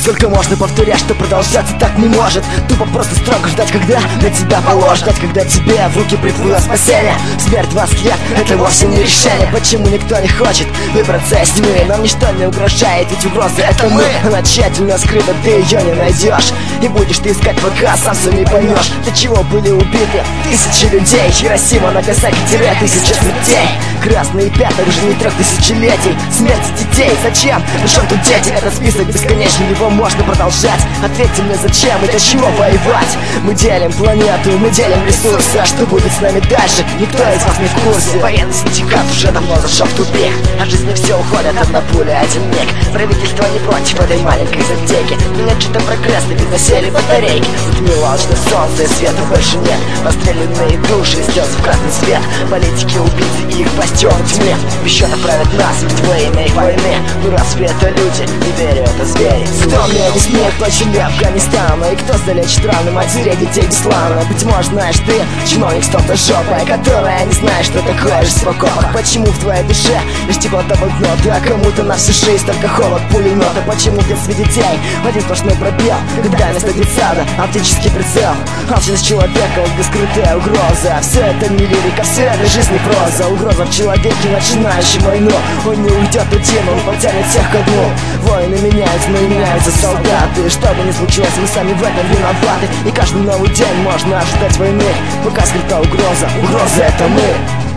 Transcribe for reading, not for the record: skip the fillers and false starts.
Сколько можно повторять, что продолжаться так не может. Тупо просто строго ждать, когда на тебя положат. Ждать, когда тебе в руки приплыло спасение. Смерть 20 лет, это вовсе не решение. Почему никто не хочет выбраться из тьмы? Нам ничто не угрожает, ведь угроза это мы. Она тщательно скрыта, ты ее не найдешь. И будешь ты искать, пока сам все не поймешь. Для чего были убиты тысячи людей? Хиросима, Нагасаки, тысяча смертей. Красные пятна уже не 3000-летий. Смерть детей, зачем? Причем тут дети? Этот список бесконечный, его можно продолжать. Ответьте мне, зачем и для чего воевать? Мы делим планету, мы делим ресурсы. А что будет с нами дальше? Никто из вас не в курсе. Военный синдикат уже давно зашел в тупик. От жизни все уходит, одна пуля, один миг. Правительство не против этой маленькой затейки. Но нет что-то прогресса, ведь насели батарейки. Затмило алчное солнце, и света больше нет. Расстрелянные души, слезы в красный свет. Политики, убийцы и их бастион в тьме. Еще направят нас, ведь во имя их войны. Ну разве это люди? Не верю, это звери. Кто мне объяснит, почему Афганистана? И кто залечит раны матери детей бесславно? Быть может, знаешь ты, чиновник с том-то жопой, которая не знает, что такое жизнь в окопах. Почему в твоей душе лишь теплота банкноты, а кому-то на всю жизнь только холод пулемета? Почему в детстве детей в один сплошной пробел, когда вместо детсада оптический прицел? Алчность человека, вот бескрытая угроза. Все это не лирика, все это жизнь, не проза. Угроза в человеке, начинающем войну. Он не уйдет один, он потянет всех ко дну. Войны меняются, но и меняются солдаты. Что бы ни случилось, мы сами в этом виноваты. И каждый новый день можно ожидать войны, пока скрыта угроза. Угроза это мы.